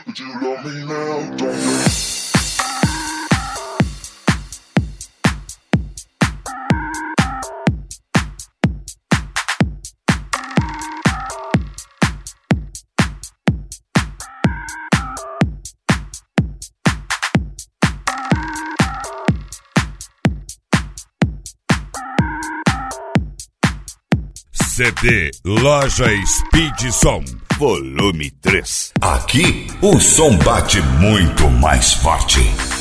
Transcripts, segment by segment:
Would you love me now, don't you? CD Loja Speed Som, volume 3. Aqui o som bate muito mais forte.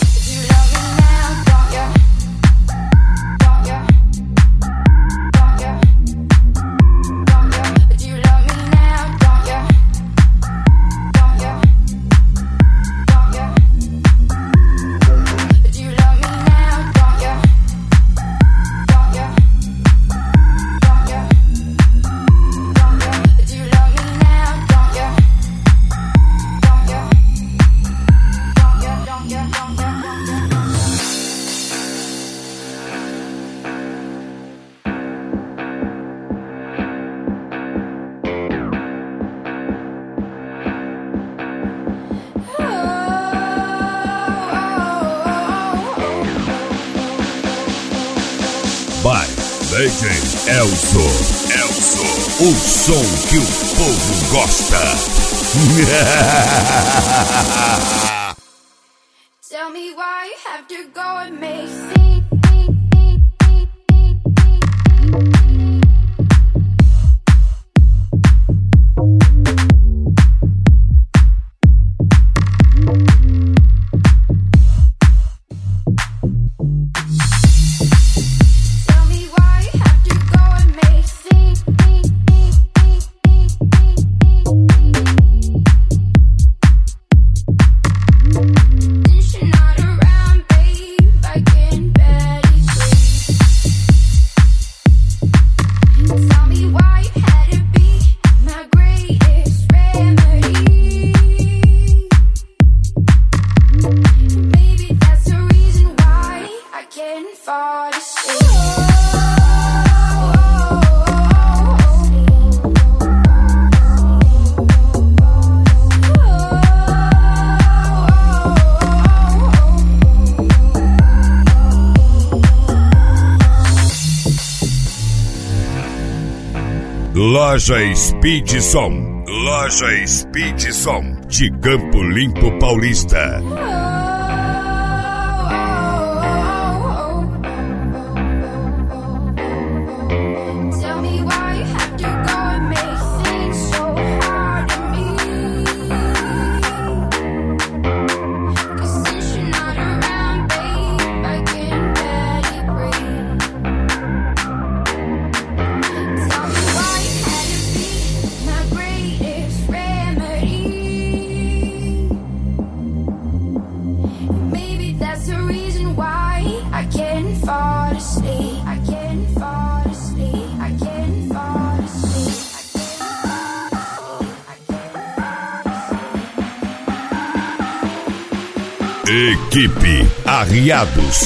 By DJ Elzo, o som que o povo gosta. Tell me why you have to go and make me. Loja Speed Som, Loja Speed Som, de Campo Limpo Paulista. Equipe Arriados,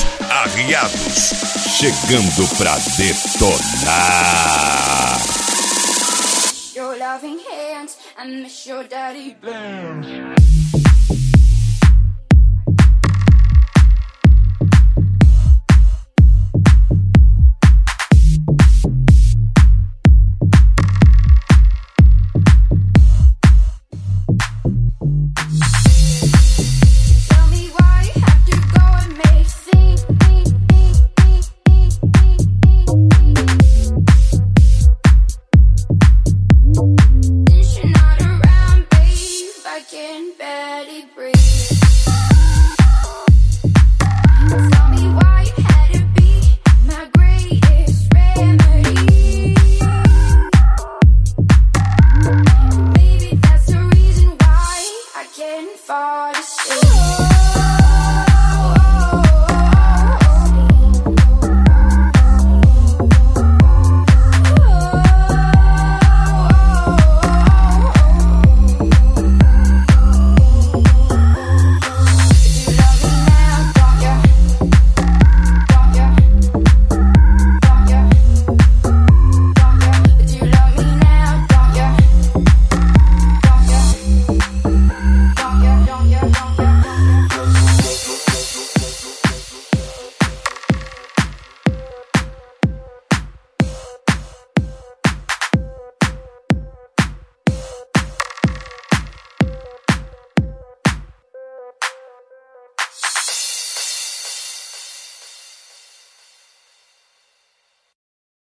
chegando pra detonar. Your loving hands, I miss your daddy blends. For the